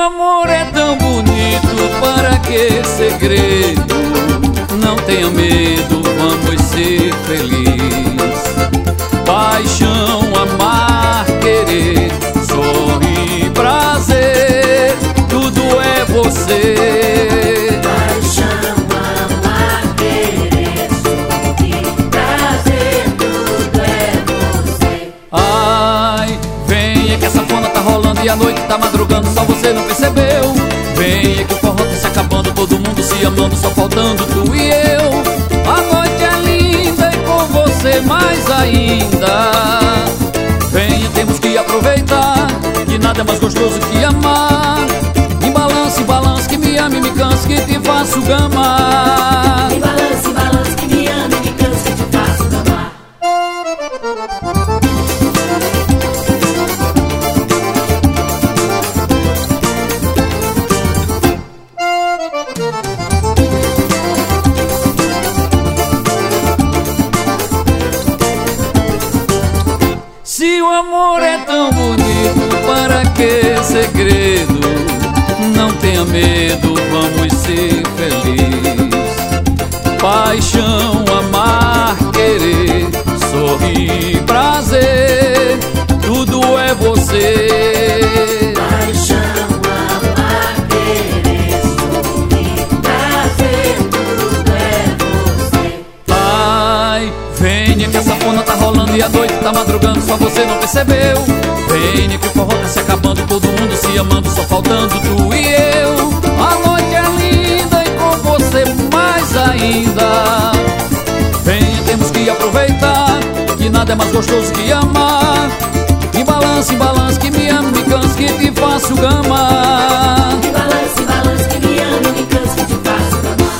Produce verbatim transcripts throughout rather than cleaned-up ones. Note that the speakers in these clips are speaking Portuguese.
amor é tão bonito, para que segredo? Não tenha medo, vamos ser felizes. Paixão, amar, querer, sorrir, prazer, tudo é você. Paixão, amar, querer, sorrir, prazer, tudo é você. Ai, venha que essa sanfona tá rolando e a noite tá madrugando, só você não percebeu. Venha que o forró tá se acabando, todo mundo se amando, só faltando tu e eu. A noite é linda e com você mais ainda. Venha, temos que aproveitar, que nada é mais gostoso que amar. Me balance, balance, que me ame, me canse, que te faço gamar. Me balance, balance, que me ame, me canse, que te faço gamar. Se o amor é tão bonito, para que segredo? Não tenha medo, vamos ser felizes. Paixão, amar, querer, sorrir, prazer, tudo é você. Paixão, amar, querer, sorrir, prazer, tudo é você. Ai, venha que a sanfona tá rolando e a noite tá madrugando, só você não percebeu. Venha que o forró tá se acabando, todo mundo se amando, só faltando tu e eu. A noite é linda e com você mais ainda. Venha, temos que aproveitar, que nada é mais gostoso que amar. Me balance, balance, que me ame, me canse, que te faço gamar. Me balance, balance, que me ame, me canse, que te faço gamar.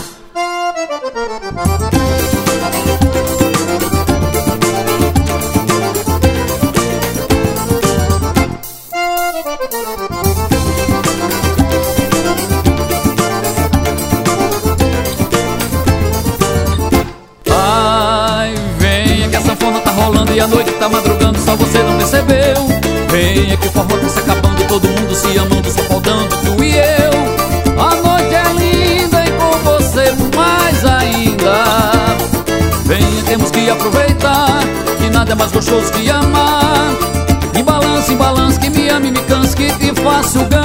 Ai, venha que a sanfona tá rolando e a noite tá madrugando, só você não percebeu. Venha que o forró tá se acabando, todo mundo se amando, só faltando tu e eu. A noite é linda e com você mais ainda. Venha, temos que aproveitar, que nada é mais gostoso que amar. Me balance, balance, que me ame, me canse, que te faço